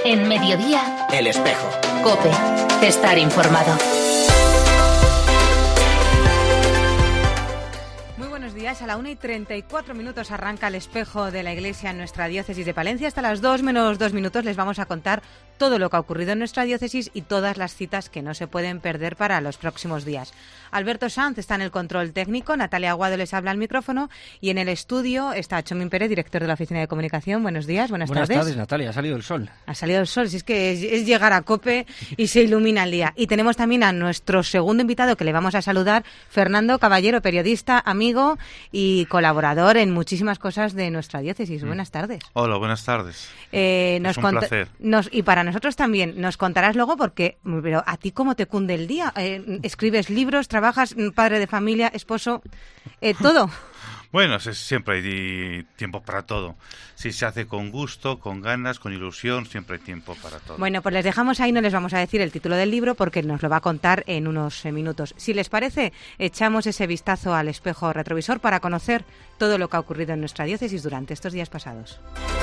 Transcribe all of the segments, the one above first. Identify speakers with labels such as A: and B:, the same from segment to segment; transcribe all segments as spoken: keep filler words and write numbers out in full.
A: En Mediodía,
B: El Espejo.
A: COPE. Estar informado.
C: A la una y treinta y cuatro minutos arranca El Espejo de la Iglesia en nuestra diócesis de Palencia. Hasta las dos menos dos minutos les vamos a contar todo lo que ha ocurrido en nuestra diócesis y todas las citas que no se pueden perder para los próximos días. Alberto Sanz está en el control técnico, Natalia Aguado les habla al micrófono y en el estudio está Chomín Pérez, director de la Oficina de Comunicación. Buenos días, buenas,
D: buenas
C: tardes.
D: Buenas tardes, Natalia. Ha salido el sol.
C: Ha salido el sol, si es que es, es llegar a COPE y se ilumina el día. Y tenemos también a nuestro segundo invitado que le vamos a saludar, Fernando Caballero, periodista, amigo y colaborador en muchísimas cosas de nuestra diócesis. Mm. Buenas tardes.
E: Hola, buenas tardes.
C: Eh, nos
E: es un
C: cont-
E: placer.
C: Nos, y para nosotros también. Nos contarás luego porque, pero ¿a ti cómo te cunde el día? Eh, ¿Escribes libros, trabajas, padre de familia, esposo, eh, todo?
E: Bueno, siempre hay tiempo para todo. Si se hace con gusto, con ganas, con ilusión, siempre hay tiempo para todo.
C: Bueno, pues les dejamos ahí, no les vamos a decir el título del libro porque nos lo va a contar en unos eh, minutos. Si les parece, echamos ese vistazo al espejo retrovisor para conocer todo lo que ha ocurrido en nuestra diócesis durante estos días pasados.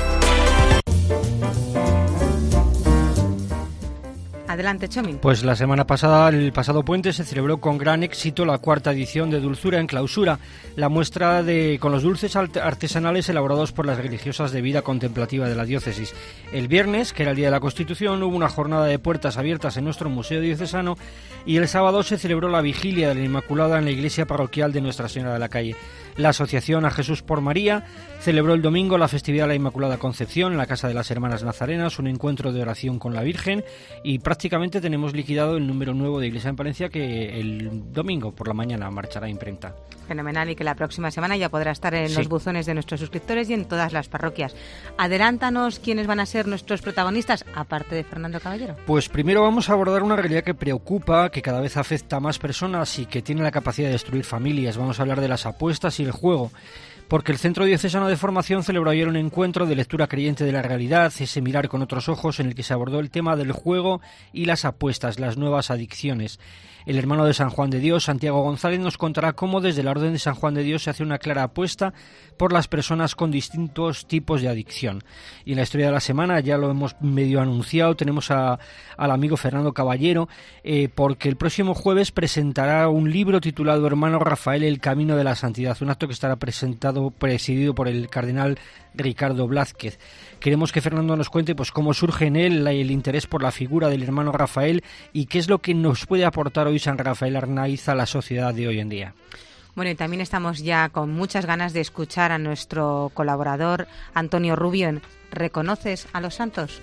C: Adelante, Chomín.
D: Pues la semana pasada, el pasado puente, se celebró con gran éxito la cuarta edición de Dulzura en Clausura, la muestra de con los dulces artesanales elaborados por las religiosas de vida contemplativa de la diócesis. El viernes, que era el Día de la Constitución, hubo una jornada de puertas abiertas en nuestro Museo Diocesano y el sábado se celebró la Vigilia de la Inmaculada en la iglesia parroquial de Nuestra Señora de la Calle. La Asociación A Jesús por María celebró el domingo la festividad de la Inmaculada Concepción en la Casa de las Hermanas Nazarenas, un encuentro de oración con la Virgen, y prácticamente tenemos liquidado el número nuevo de Iglesia en Palencia que el domingo por la mañana marchará a imprenta.
C: Fenomenal, y que la próxima semana ya podrá estar en sí. los buzones de nuestros suscriptores y en todas las parroquias. Adelántanos quiénes van a ser nuestros protagonistas, aparte de Fernando Caballero.
D: Pues primero vamos a abordar una realidad que preocupa, que cada vez afecta a más personas y que tiene la capacidad de destruir familias. Vamos a hablar de las apuestas y el juego. Porque el Centro Diocesano de Formación celebró ayer un encuentro de lectura creyente de la realidad, ese mirar con otros ojos, en el que se abordó el tema del juego y las apuestas, las nuevas adicciones. El hermano de San Juan de Dios, Santiago González, nos contará cómo desde la Orden de San Juan de Dios se hace una clara apuesta por las personas con distintos tipos de adicción. Y en la historia de la semana, ya lo hemos medio anunciado, tenemos a, al amigo Fernando Caballero, eh, porque el próximo jueves presentará un libro titulado Hermano Rafael, el camino de la santidad, un acto que estará presentado, presidido por el cardenal Ricardo Blázquez. Queremos que Fernando nos cuente pues cómo surge en él el interés por la figura del hermano Rafael y qué es lo que nos puede aportar hoy San Rafael Arnaiz a la sociedad de hoy en día.
C: Bueno, y también estamos ya con muchas ganas de escuchar a nuestro colaborador Antonio Rubio en ¿Reconoces a los santos?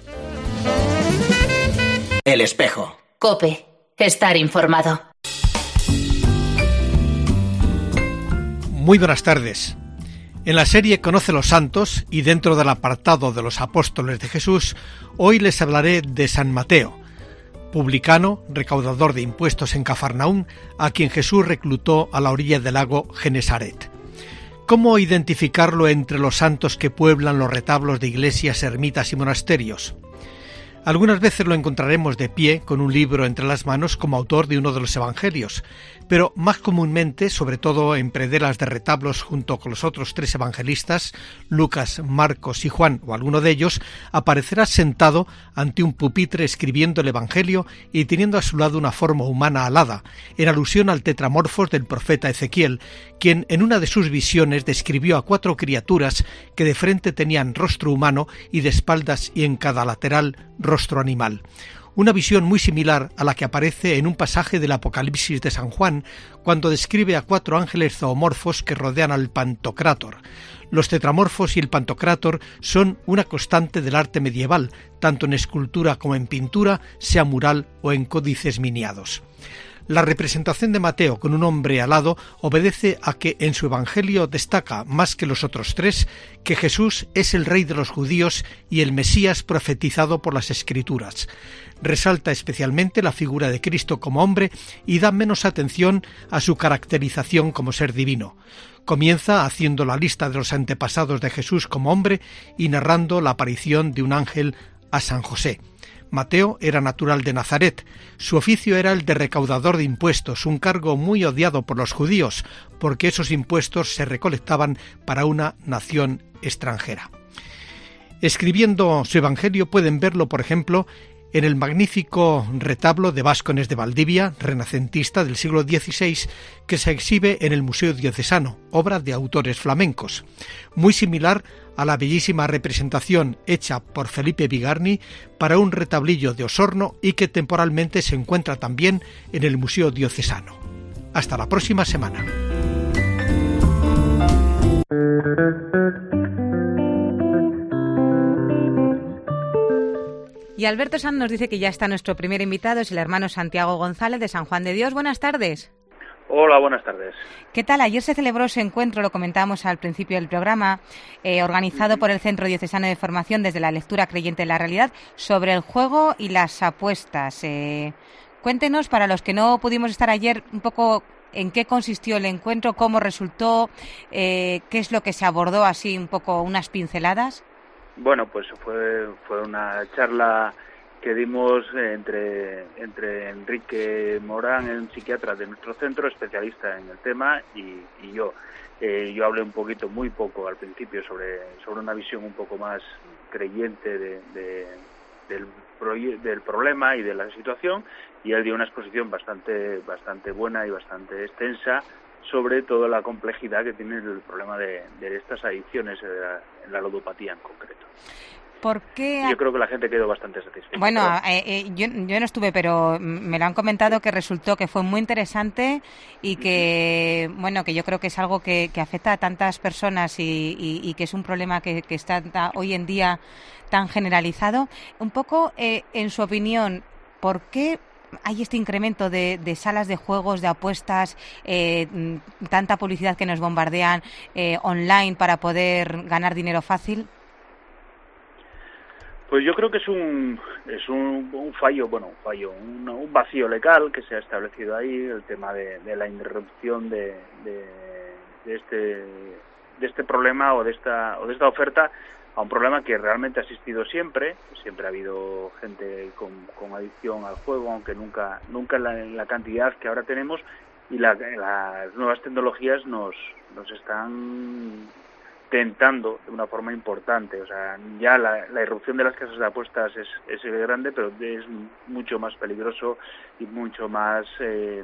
B: El Espejo.
A: COPE. Estar informado.
F: Muy buenas tardes. En la serie Conoce los Santos y dentro del apartado de los apóstoles de Jesús, hoy les hablaré de San Mateo, publicano, recaudador de impuestos en Cafarnaún, a quien Jesús reclutó a la orilla del lago Genesaret. ¿Cómo identificarlo entre los santos que pueblan los retablos de iglesias, ermitas y monasterios? Algunas veces lo encontraremos de pie, con un libro entre las manos, como autor de uno de los evangelios, pero más comúnmente, sobre todo en prederas de retablos junto con los otros tres evangelistas, Lucas, Marcos y Juan, o alguno de ellos, aparecerá sentado ante un pupitre escribiendo el evangelio y teniendo a su lado una forma humana alada, en alusión al tetramorfos del profeta Ezequiel, quien en una de sus visiones describió a cuatro criaturas que de frente tenían rostro humano y de espaldas y en cada lateral rostro animal. Una visión muy similar a la que aparece en un pasaje del Apocalipsis de San Juan, cuando describe a cuatro ángeles zoomorfos que rodean al Pantocrátor. Los tetramorfos y el Pantocrátor son una constante del arte medieval, tanto en escultura como en pintura, sea mural o en códices miniados. La representación de Mateo con un hombre alado obedece a que en su evangelio destaca, más que los otros tres, que Jesús es el rey de los judíos y el Mesías profetizado por las Escrituras. Resalta especialmente la figura de Cristo como hombre y da menos atención a su caracterización como ser divino. Comienza haciendo la lista de los antepasados de Jesús como hombre y narrando la aparición de un ángel a San José. Mateo era natural de Nazaret. Su oficio era el de recaudador de impuestos, un cargo muy odiado por los judíos, porque esos impuestos se recolectaban para una nación extranjera. Escribiendo su Evangelio pueden verlo, por ejemplo, en el magnífico retablo de Váscones de Valdivia, renacentista del siglo dieciséis, que se exhibe en el Museo Diocesano, obra de autores flamencos, muy similar a la bellísima representación hecha por Felipe Bigarni para un retablillo de Osorno y que temporalmente se encuentra también en el Museo Diocesano. Hasta la próxima semana.
C: Y Alberto Sanz nos dice que ya está nuestro primer invitado, es el hermano Santiago González de San Juan de Dios. Buenas tardes.
B: Hola, buenas tardes.
C: ¿Qué tal? Ayer se celebró ese encuentro, lo comentábamos al principio del programa, eh, organizado por el Centro Diocesano de Formación desde la Lectura Creyente en la Realidad, sobre el juego y las apuestas. Eh, cuéntenos, para los que no pudimos estar ayer, un poco en qué consistió el encuentro, cómo resultó, eh, qué es lo que se abordó, así un poco unas pinceladas.
B: Bueno, pues fue fue una charla que dimos entre entre Enrique Morán, un psiquiatra de nuestro centro, especialista en el tema, y, y yo. Eh, yo hablé un poquito, muy poco al principio, sobre sobre una visión un poco más creyente de, de, del, proye- del problema y de la situación, y él dio una exposición bastante bastante buena y bastante extensa sobre toda la complejidad que tiene el problema de, de estas adicciones, en la, en la ludopatía en concreto.
C: ¿Por qué?
B: Yo creo que la gente quedó bastante satisfecha.
C: Bueno, eh, eh, yo, yo no estuve, pero me lo han comentado que resultó que fue muy interesante y que, bueno, que yo creo que es algo que, que afecta a tantas personas y, y, y que es un problema que, que está hoy en día tan generalizado. Un poco, eh, en su opinión, ¿por qué hay este incremento de, de salas de juegos, de apuestas, eh, tanta publicidad que nos bombardean eh, online para poder ganar dinero fácil?
B: Pues yo creo que es un es un, un fallo, bueno, un fallo, un, un vacío legal que se ha establecido ahí, el tema de, de la interrupción de, de, de este de este problema o de esta o de esta oferta a un problema que realmente ha existido siempre. Siempre ha habido gente con, con adicción al juego, aunque nunca nunca en la, en la cantidad que ahora tenemos, y la, las nuevas tecnologías nos nos están tentando de una forma importante. O sea, ya la, la irrupción de las casas de apuestas es, es grande, pero es mucho más peligroso y mucho más eh,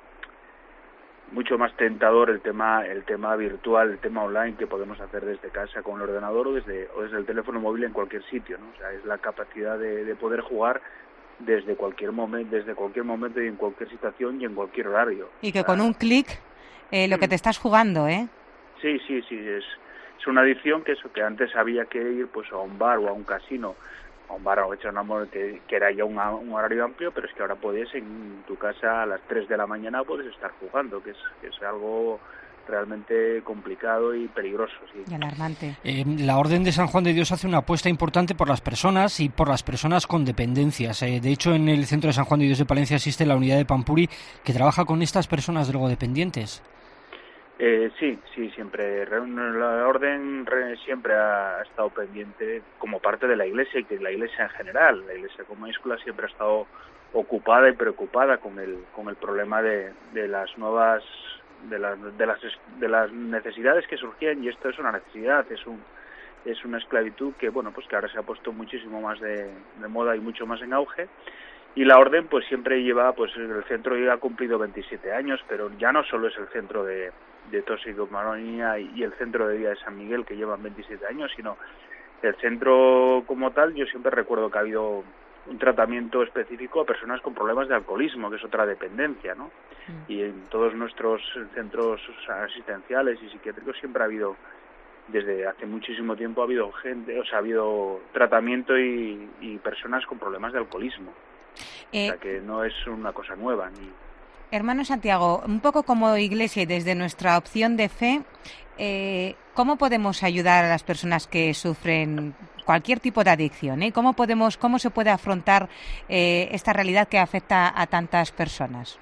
B: mucho más tentador el tema el tema virtual, el tema online que podemos hacer desde casa con el ordenador o desde o desde el teléfono móvil en cualquier sitio, ¿no? O sea, es la capacidad de, de poder jugar desde cualquier momento, desde cualquier momento y en cualquier situación y en cualquier horario.
C: Y que
B: o sea,
C: con un clic eh, lo que te estás jugando, ¿eh?
B: Sí, sí, sí, es es una adicción que eso que antes había que ir pues a un bar o a un casino, a un bar o a echar un amor que, que era ya un, un horario amplio, pero es que ahora puedes en tu casa a las tres de la mañana puedes estar jugando, que es, que es algo realmente complicado y peligroso. Sí.
C: Y alarmante.
D: Eh, la Orden de San Juan de Dios hace una apuesta importante por las personas y por las personas con dependencias. Eh, de hecho, en el Centro de San Juan de Dios de Palencia existe la unidad de Pampuri que trabaja con estas personas drogodependientes.
B: Eh, sí, sí, siempre. La Orden siempre ha estado pendiente como parte de la Iglesia y que la Iglesia en general, la Iglesia con mayúscula, siempre ha estado ocupada y preocupada con el con el problema de, de las nuevas de las de las de las necesidades que surgían, y esto es una necesidad, es un es una esclavitud que bueno pues que ahora se ha puesto muchísimo más de, de moda y mucho más en auge. Y la Orden pues siempre lleva, pues el centro ya ha cumplido veintisiete años, pero ya no solo es el centro de de toxicomanía y el centro de día de San Miguel, que llevan veintisiete años, sino el centro como tal. Yo siempre recuerdo que ha habido un tratamiento específico a personas con problemas de alcoholismo, que es otra dependencia, ¿no? Mm. Y en todos nuestros centros asistenciales y psiquiátricos siempre ha habido, desde hace muchísimo tiempo ha habido gente, o sea, ha habido tratamiento y, y personas con problemas de alcoholismo. Eh, o sea, que no es una cosa nueva ni...
C: Hermano Santiago, un poco como Iglesia y desde nuestra opción de fe, eh, ¿cómo podemos ayudar a las personas que sufren cualquier tipo de adicción? ¿eh? ¿Cómo podemos, cómo se puede afrontar eh, esta realidad que afecta a tantas personas?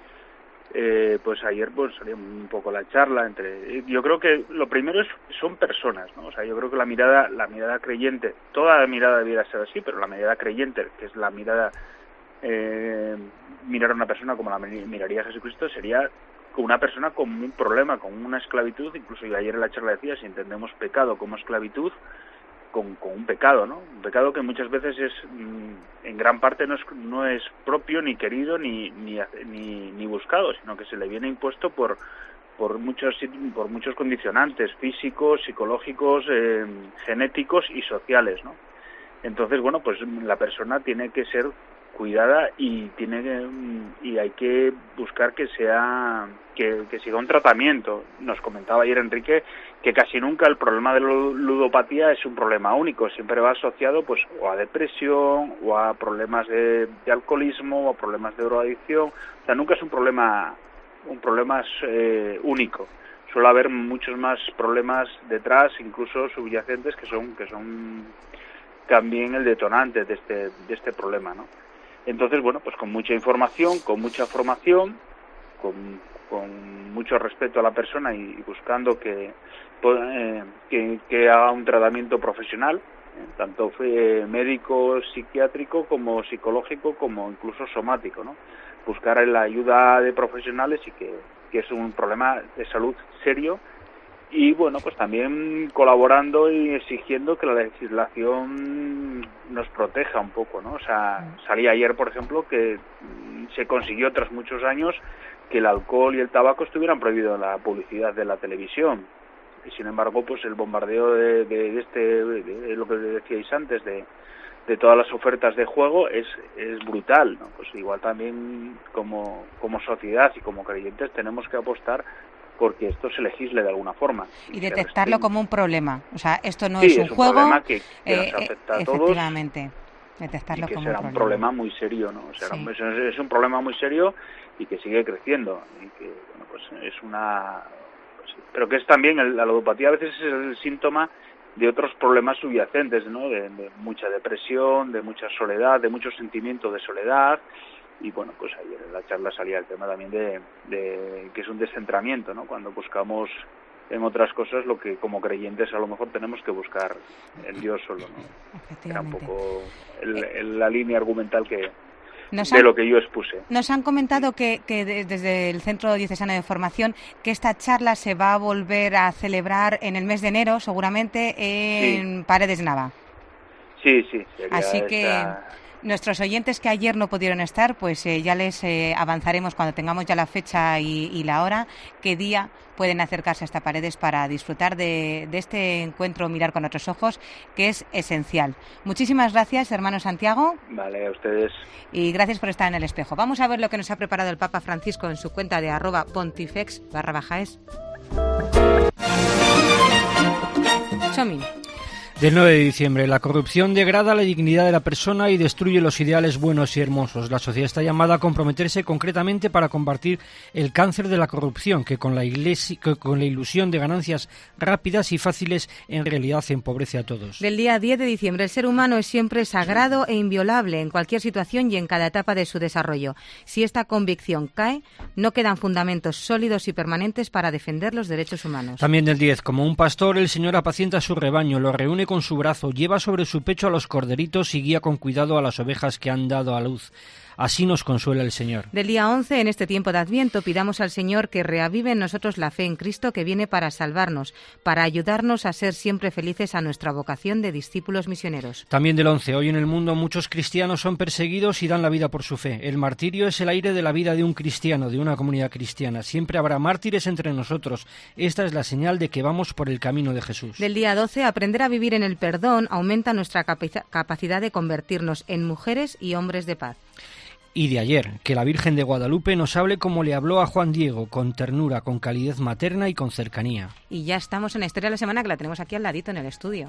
B: Eh, pues ayer pues salió un poco la charla entre. Yo creo que lo primero es son personas, ¿no? O sea, yo creo que la mirada, la mirada creyente, toda la mirada debiera ser así, pero la mirada creyente, que es la mirada Eh, mirar a una persona como la miraría Jesucristo, sería con una persona con un problema, con una esclavitud. Incluso yo ayer en la charla decía, si entendemos pecado como esclavitud, con, con un pecado, ¿no? Un pecado que muchas veces es, en gran parte no es, no es propio, ni querido, ni, ni, ni, ni buscado, sino que se le viene impuesto por, por, muchos, por muchos condicionantes físicos, psicológicos, eh, genéticos y sociales, ¿no? Entonces, bueno, pues la persona tiene que ser cuidada y tiene que, y hay que buscar que sea que, que siga un tratamiento. Nos comentaba ayer Enrique que casi nunca el problema de la ludopatía es un problema único, siempre va asociado pues o a depresión o a problemas de, de alcoholismo o a problemas de drogadicción. O sea, nunca es un problema un problema eh, único. Suele haber muchos más problemas detrás, incluso subyacentes, que son que son también el detonante de este de este problema, ¿no? Entonces, bueno, pues con mucha información, con mucha formación, con, con mucho respeto a la persona y, y buscando que, eh, que, que haga un tratamiento profesional, eh, tanto eh, médico, psiquiátrico, como psicológico, como incluso somático, ¿no? Buscar la ayuda de profesionales y que, que es un problema de salud serio. Y bueno, pues también colaborando y exigiendo que la legislación nos proteja un poco, ¿no? O sea, salí ayer, por ejemplo, que se consiguió tras muchos años que el alcohol y el tabaco estuvieran prohibidos en la publicidad de la televisión. Y sin embargo, pues el bombardeo de, de, de este, de lo que decíais antes, de, de todas las ofertas de juego es, es brutal, ¿no? Pues igual también como, como sociedad y como creyentes tenemos que apostar porque esto se legisle de alguna forma.
C: Y detectarlo como un problema. O sea, esto no
B: sí,
C: es un
B: es un
C: juego.
B: Problema que, que
C: eh,
B: nos afecta a todos.
C: Efectivamente. Detectarlo
B: y que
C: como
B: será
C: un
B: un
C: problema.
B: problema muy serio, ¿no? O sea,
C: Sí.
B: es, es un problema muy serio y que sigue creciendo. Y que, bueno, pues es una... Pues, pero que es también, el, la ludopatía a veces es el síntoma de otros problemas subyacentes, ¿no? De, de mucha depresión, de mucha soledad, de mucho sentimiento de soledad. Y bueno, pues ayer en la charla salía el tema también de, de que es un descentramiento, ¿no? Cuando buscamos en otras cosas lo que como creyentes a lo mejor tenemos que buscar en Dios solo, ¿no? Era un poco el, el, la línea argumental que
C: Nos
B: de
C: han,
B: lo que yo expuse.
C: Nos han comentado que, que de, desde el Centro Diocesano de Formación que esta charla se va a volver a celebrar en el mes de enero, seguramente, en sí. Paredes Nava.
B: Sí, sí. Sería
C: Así que...
B: esta...
C: Nuestros oyentes que ayer no pudieron estar, pues eh, ya les eh, avanzaremos cuando tengamos ya la fecha y, y la hora, qué día pueden acercarse hasta Paredes para disfrutar de, de este encuentro Mirar con otros ojos, que es esencial. Muchísimas gracias, hermano Santiago.
B: Vale, a ustedes.
C: Y gracias por estar en el espejo. Vamos a ver lo que nos ha preparado el Papa Francisco en su cuenta de arroba pontifex barra baja es. Chomin.
D: Del nueve de diciembre, la corrupción degrada la dignidad de la persona y destruye los ideales buenos y hermosos. La sociedad está llamada a comprometerse concretamente para combatir el cáncer de la corrupción, que con la, iglesia, que con la ilusión de ganancias rápidas y fáciles en realidad empobrece a todos.
C: Del día diez de diciembre, el ser humano es siempre sagrado e inviolable en cualquier situación y en cada etapa de su desarrollo. Si esta convicción cae, no quedan fundamentos sólidos y permanentes para defender los derechos humanos.
D: También del diez, como un pastor, el Señor apacienta su rebaño, lo reúne con su brazo, lleva sobre su pecho a los corderitos y guía con cuidado a las ovejas que han dado a luz. Así nos consuela el Señor.
C: Del día once, en este tiempo de Adviento, pidamos al Señor que reavive en nosotros la fe en Cristo que viene para salvarnos, para ayudarnos a ser siempre felices a nuestra vocación de discípulos misioneros.
D: También del once, hoy en el mundo muchos cristianos son perseguidos y dan la vida por su fe. El martirio es el aire de la vida de un cristiano, de una comunidad cristiana. Siempre habrá mártires entre nosotros. Esta es la señal de que vamos por el camino de Jesús.
C: Del día doce, aprender a vivir en el perdón aumenta nuestra capac- capacidad de convertirnos en mujeres y hombres de paz.
D: Y de ayer, que la Virgen de Guadalupe nos hable como le habló a Juan Diego, con ternura, con calidez materna y con cercanía.
C: Y ya estamos en la historia de la semana, que la tenemos aquí al ladito en el estudio.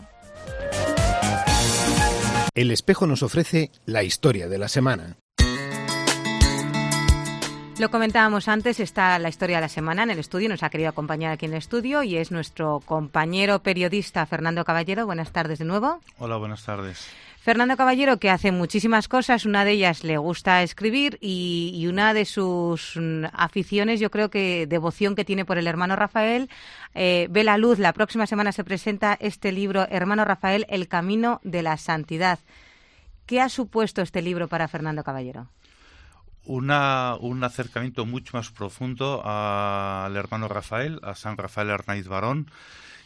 G: El espejo nos ofrece la historia de la semana.
C: Lo comentábamos antes, está la historia de la semana en el estudio, nos ha querido acompañar aquí en el estudio y es nuestro compañero periodista Fernando Caballero. Buenas tardes de nuevo.
E: Hola, buenas tardes.
C: Fernando Caballero, que hace muchísimas cosas, una de ellas le gusta escribir y, y una de sus aficiones, yo creo que devoción que tiene por el hermano Rafael, eh, ve la luz. La próxima semana se presenta este libro, Hermano Rafael, El camino de la santidad. ¿Qué ha supuesto este libro para Fernando Caballero?
E: Una, un acercamiento mucho más profundo al hermano Rafael, a San Rafael Arnaiz Barón,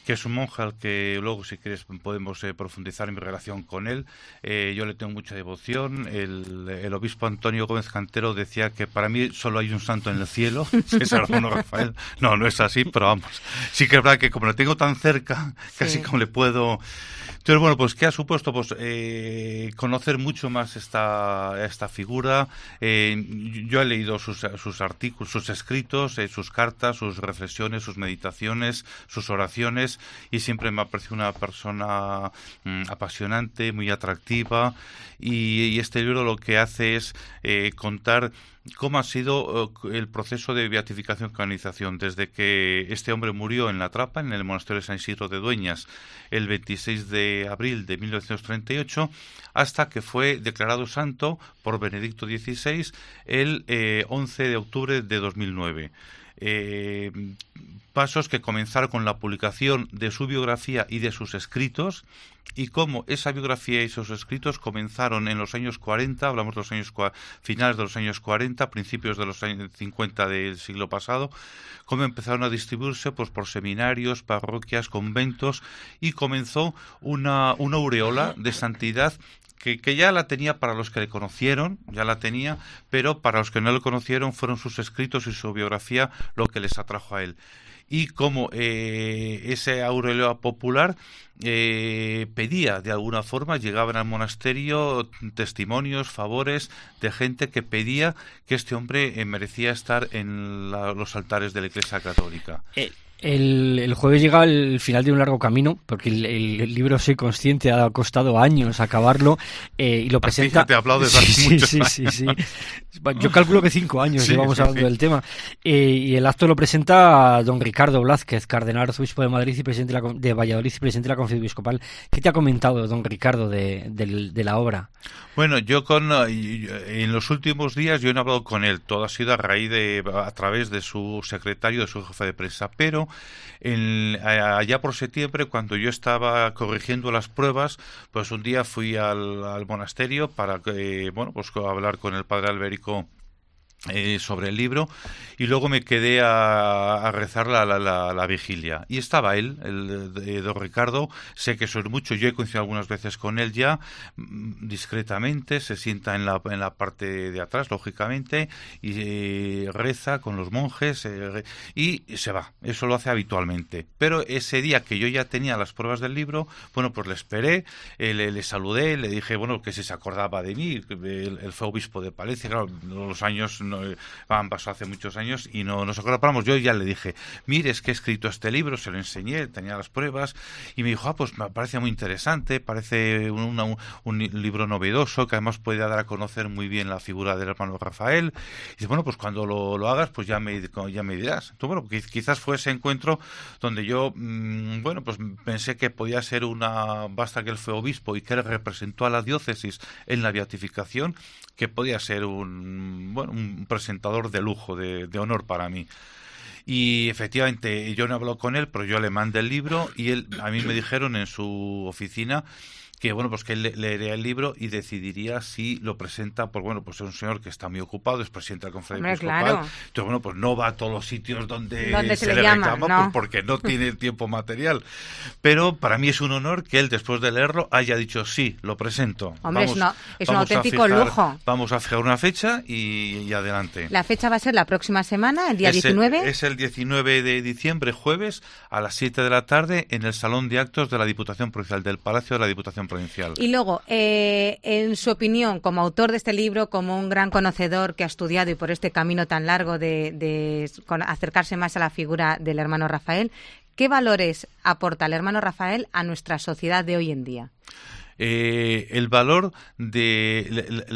E: que es un monje al que luego, si quieres, podemos eh, profundizar en mi relación con él. Eh, yo le tengo mucha devoción. El, el obispo Antonio Gómez Cantero decía que para mí solo hay un santo en el cielo, que es el hermano Rafael. No, no es así, pero vamos. Sí que es verdad que como lo tengo tan cerca, sí. casi como le puedo... Entonces, bueno, pues ¿qué ha supuesto? Pues eh, conocer mucho más esta esta figura. Eh, yo he leído sus, sus artículos, sus escritos, eh, sus cartas, sus reflexiones, sus meditaciones, sus oraciones, y siempre me ha parecido una persona mm, apasionante, muy atractiva, y, y este libro lo que hace es eh, contar cómo ha sido uh, el proceso de beatificación y canonización desde que este hombre murió en La Trapa, en el monasterio de San Isidro de Dueñas, el veintiséis de abril de mil novecientos treinta y ocho, hasta que fue declarado santo por Benedicto dieciséis el eh, once de octubre de dos mil nueve. Eh, pasos que comenzaron con la publicación de su biografía y de sus escritos, y cómo esa biografía y sus escritos comenzaron en los años cuarenta, hablamos de los años finales de los años cuarenta, principios de los años cincuenta del siglo pasado, cómo empezaron a distribuirse pues por seminarios, parroquias, conventos, y comenzó una, una aureola de santidad Que, que ya la tenía para los que le conocieron, ya la tenía, pero para los que no le conocieron fueron sus escritos y su biografía lo que les atrajo a él. Y como eh, ese aureola popular eh, pedía de alguna forma, llegaban al monasterio testimonios, favores de gente que pedía que este hombre eh, merecía estar en la, los altares de la Iglesia Católica.
D: Eh. El, el jueves llega el final de un largo camino, porque el, el, el libro, soy consciente, ha costado años acabarlo, eh, y lo presenta...
E: Así te aplaudes
D: sí,
E: hace
D: sí,
E: muchos
D: sí,
E: años.
D: sí, sí. Yo calculo que cinco años
E: sí,
D: llevamos
E: sí,
D: hablando
E: sí.
D: del tema. Eh, y el acto lo presenta don Ricardo Blázquez, cardenal arzobispo de Madrid y presidente de, la, de Valladolid y presidente de la Conferencia Episcopal. ¿Qué te ha comentado don Ricardo de, de, de la obra?
E: Bueno, yo con en los últimos días yo he hablado con él, todo ha sido a raíz de a través de su secretario, de su jefe de prensa, pero en, allá por septiembre, cuando yo estaba corrigiendo las pruebas, pues un día fui al, al monasterio para que, bueno, pues hablar con el padre Alberico Eh, sobre el libro, y luego me quedé a, a rezar la, la, la, la vigilia, y estaba él, el de don Ricardo. Sé que son muchos, yo he coincidido algunas veces con él ya, discretamente, se sienta en la, en la parte de atrás, lógicamente, y eh, reza con los monjes, eh, y se va. Eso lo hace habitualmente, pero ese día que yo ya tenía las pruebas del libro, bueno, pues le esperé, eh, le, le saludé, le dije, bueno, que si se acordaba de mí. Él, él fue obispo de Palencia, claro, los años no, han pasado hace muchos años y no nos acordamos. Yo ya le dije, mire, es que he escrito este libro, se lo enseñé, tenía las pruebas, y me dijo, ah, pues me parece muy interesante, parece un, una, un, un libro novedoso que además puede dar a conocer muy bien la figura del hermano Rafael. Y dice, bueno, pues cuando lo, lo hagas, pues ya me, ya me dirás. Entonces, bueno, quizás fue ese encuentro donde yo, mmm, bueno, pues pensé que podía ser una, basta que él fue obispo y que él representó a la diócesis en la beatificación, que podía ser un, bueno, un presentador de lujo, de, de honor para mí. Y efectivamente yo no hablo con él, pero yo le mandé el libro, y él, a mí me dijeron en su oficina que bueno, pues que él leería el libro y decidiría si lo presenta, pues bueno, pues es un señor que está muy ocupado, es presidente de la Conferencia Episcopal,
C: claro.
E: Entonces bueno, pues no va a todos los sitios donde,
C: donde se, se le, le
E: llama,
C: reclama,
E: ¿no?
C: Pues
E: porque no tiene tiempo material. Pero para mí es un honor que él, después de leerlo, haya dicho sí, lo presento.
C: Hombre,
E: vamos,
C: es, no, es un
E: vamos
C: auténtico
E: a fijar,
C: lujo.
E: Vamos a fijar una fecha y, y adelante.
C: La fecha va a ser la próxima semana, el día
E: es
C: diecinueve.
E: El, es el diecinueve de diciembre, jueves, a las siete de la tarde, en el Salón de Actos de la Diputación Provincial, del Palacio de la Diputación Provincial.
C: Y luego, eh, en su opinión, como autor de este libro, como un gran conocedor que ha estudiado y por este camino tan largo de, de acercarse más a la figura del hermano Rafael, ¿qué valores aporta el hermano Rafael a nuestra sociedad de hoy en día?
E: Eh, el valor de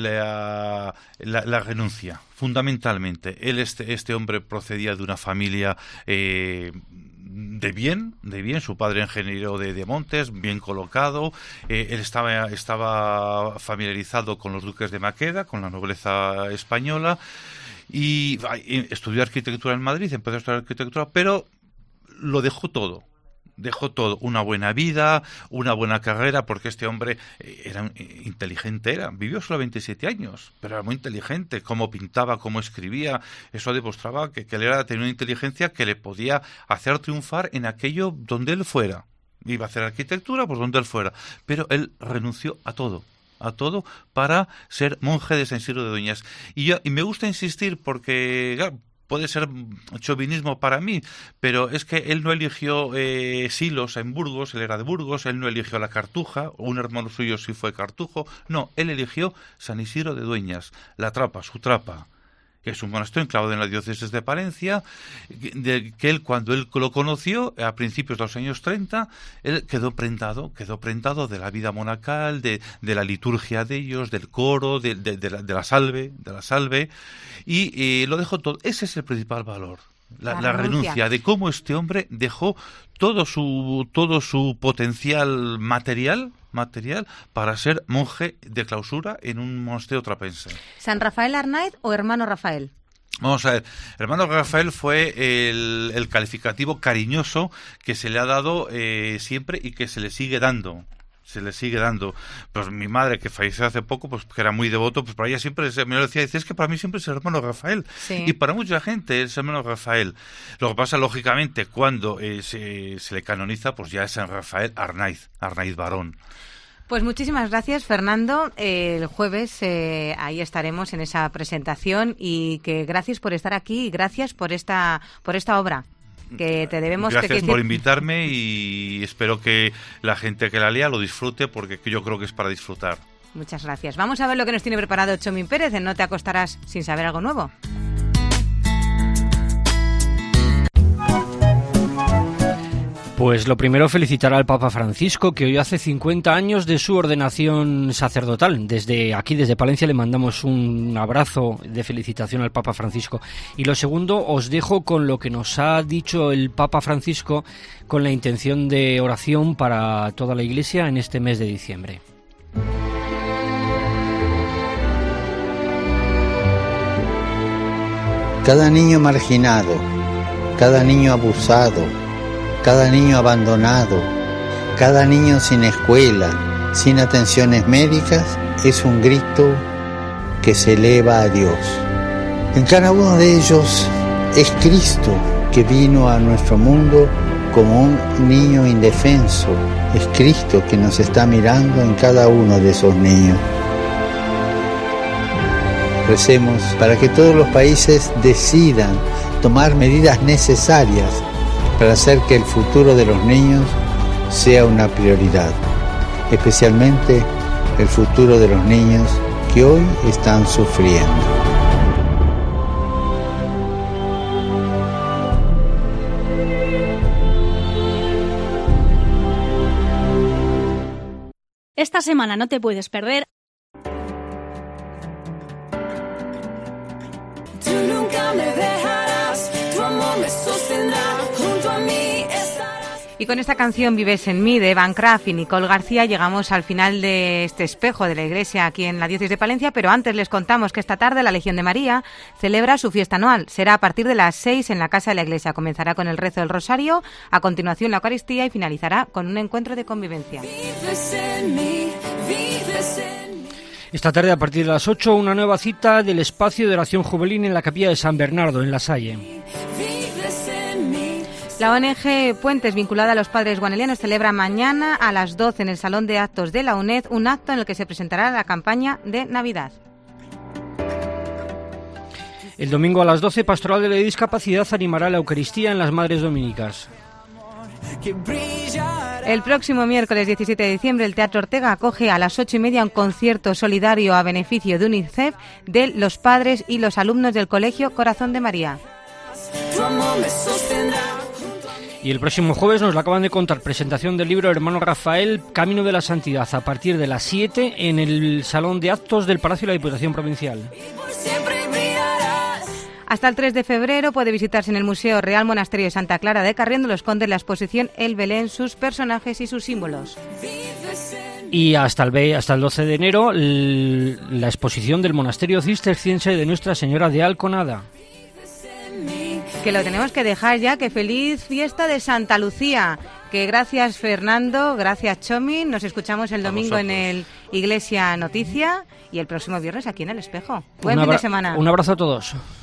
E: la, la, la renuncia, fundamentalmente. Él, este, este hombre procedía de una familia eh, de bien, de bien, su padre ingeniero de, de montes, bien colocado, eh, él estaba, estaba familiarizado con los duques de Maqueda, con la nobleza española, y, y estudió arquitectura en Madrid, empezó a estudiar arquitectura, pero lo dejó todo. dejó todo, una buena vida, una buena carrera, porque este hombre era inteligente, era, vivió solo veintisiete años, pero era muy inteligente, cómo pintaba, cómo escribía, eso demostraba que, que él era, tenía una inteligencia que le podía hacer triunfar en aquello donde él fuera. Iba a hacer arquitectura, pues donde él fuera, pero él renunció a todo. a todo para ser monje de San Isidro de Dueñas. Y yo y me gusta insistir porque, claro, puede ser chauvinismo para mí, pero es que él no eligió eh, Silos en Burgos, él era de Burgos, él no eligió la Cartuja, un hermano suyo sí fue Cartujo, no, él eligió San Isidro de Dueñas, la Trapa, su Trapa, que es un monasterio enclavado en la diócesis de Palencia, de, que él cuando él lo conoció, a principios de los años treinta, él quedó prendado, quedó prendado de la vida monacal, de, de la liturgia de ellos, del coro, de, de, de, la, de la salve, de la salve, y eh, lo dejó todo. Ese es el principal valor. La, la, la renuncia. renuncia de cómo este hombre dejó todo su todo su potencial material material para ser monje de clausura en un monasterio trapense.
C: ¿San Rafael Arnaiz o hermano Rafael?
E: Vamos a ver, hermano Rafael fue el, el calificativo cariñoso que se le ha dado eh, siempre y que se le sigue dando. se le sigue dando. Pues mi madre, que falleció hace poco, pues que era muy devoto, pues para ella siempre se, me lo decía, dice, es que para mí siempre es el hermano Rafael. Sí. Y para mucha gente es el hermano Rafael. Lo que pasa, lógicamente, cuando eh, se, se le canoniza, pues ya es San Rafael Arnaiz, Arnaiz varón.
C: Pues muchísimas gracias, Fernando. Eh, el jueves eh, ahí estaremos en esa presentación y que gracias por estar aquí y gracias por esta por esta obra. Que te debemos.
E: Gracias
C: que,
E: por
C: que...
E: invitarme y espero que la gente que la lea lo disfrute porque yo creo que es para disfrutar.
C: Muchas gracias. Vamos a ver lo que nos tiene preparado Chomín Pérez en No te acostarás sin saber algo nuevo.
D: Pues lo primero, felicitar al Papa Francisco, que hoy hace cincuenta años de su ordenación sacerdotal. Desde aquí, desde Palencia, le mandamos un abrazo de felicitación al Papa Francisco. Y lo segundo, os dejo con lo que nos ha dicho el Papa Francisco con la intención de oración para toda la Iglesia en este mes de diciembre.
H: Cada niño marginado, cada niño abusado, cada niño abandonado, cada niño sin escuela, sin atenciones médicas, es un grito que se eleva a Dios. En cada uno de ellos es Cristo que vino a nuestro mundo como un niño indefenso. Es Cristo que nos está mirando en cada uno de esos niños. Recemos para que todos los países decidan tomar medidas necesarias para hacer que el futuro de los niños sea una prioridad, especialmente el futuro de los niños que hoy están sufriendo.
I: Esta semana no te puedes perder.
C: Tú nunca me dejarás, tu amor me sostendrá. Y con esta canción Vives en mí de Evan Kraft y Nicole García llegamos al final de este espejo de la Iglesia aquí en la diócesis de Palencia, pero antes les contamos que esta tarde la Legión de María celebra su fiesta anual. Será a partir de las seis en la Casa de la Iglesia. Comenzará con el rezo del Rosario, a continuación la Eucaristía y finalizará con un encuentro de convivencia. Vives en mí, vives en mí.
D: Esta tarde a partir de las ocho una nueva cita del espacio de oración juvenil en la capilla de San Bernardo en La Salle.
C: La O N G Puentes, vinculada a los padres guanelianos, celebra mañana a las doce en el Salón de Actos de la U N E D un acto en el que se presentará la campaña de Navidad.
D: El domingo a las doce, Pastoral de la Discapacidad animará la Eucaristía en las Madres Dominicas.
C: El próximo miércoles diecisiete de diciembre el Teatro Ortega acoge a las ocho y media un concierto solidario a beneficio de UNICEF de los padres y los alumnos del Colegio Corazón de María.
D: Y el próximo jueves nos lo acaban de contar, presentación del libro Hermano Rafael, Camino de la Santidad, a partir de las siete en el Salón de Actos del Palacio de la Diputación Provincial.
C: Hasta el tres de febrero puede visitarse en el Museo Real Monasterio de Santa Clara de Carrión de los Condes la exposición El Belén, sus personajes y sus símbolos.
D: Y hasta el, hasta el doce de enero la exposición del Monasterio Cisterciense de Nuestra Señora de Alconada.
C: Que lo tenemos que dejar ya, que feliz fiesta de Santa Lucía, Que gracias Fernando, gracias Chomi. Nos escuchamos el domingo en el Iglesia Noticia y el próximo viernes aquí en El Espejo. Buen fin de semana.
D: Un abrazo a todos.